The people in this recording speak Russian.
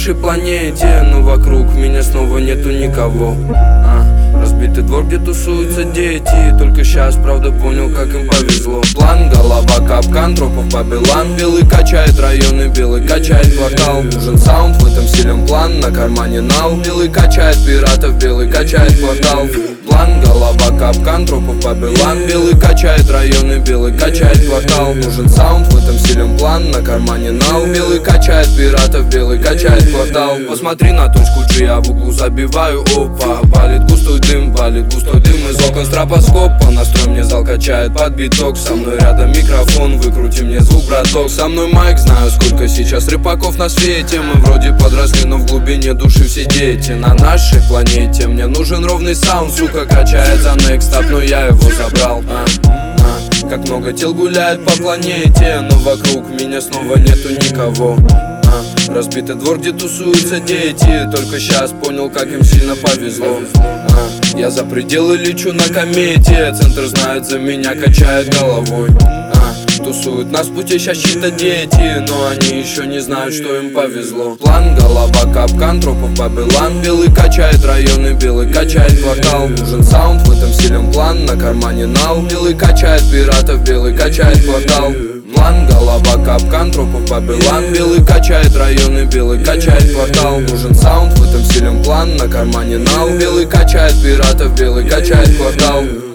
нашей планете, но вокруг меня снова нету никого. Разбитый двор, где тусуются дети. Только сейчас, правда, понял, как им повезло. План, голова, капкан, тропов побелан. Белый качает районы, белый качает квартал. Нужен саунд, в этом силен план. На кармане нал. Белый качает пиратов, белый качает квартал. План, голова, капкан, тропов побелан. Белый качает районы, белый качает квартал. Нужен саунд, в этом силен план. На кармане нал. Белый качает пиратов, белый качает квартал. Посмотри на точку G, я в углу забиваю, опа. Валит густой дым из окон стробоскопа. Настрой мне зал качает под биток. Со мной рядом микрофон, выкрути мне звук, браток. Со мной майк, знаю, сколько сейчас рыбаков на свете. Мы вроде подросли, но в глубине души все дети. На нашей планете мне нужен ровный саунд. Сука, качается next up, но я его забрал. Как много тел гуляет по планете, но вокруг меня снова нету никого. Разбитый двор, где тусуются дети. Только сейчас понял, как им сильно повезло. Я за пределы лечу на комете. Центр знает за меня, качает головой. Тусуют нас в пути сейчас чьи-то дети, но они еще не знают, что им повезло. План, голова, капкан, тропов побелан. Белый качает районы, белый качает квартал. Нужен саунд, в этом силен план. На кармане нал. Белый качает пиратов, белый качает квартал. План, голова, капкан, тропов побелан. Белый качает районы, белый качает квартал. Нужен саунд, в этом силен план. На кармане нал. Белый качает пиратов, белый качает квартал.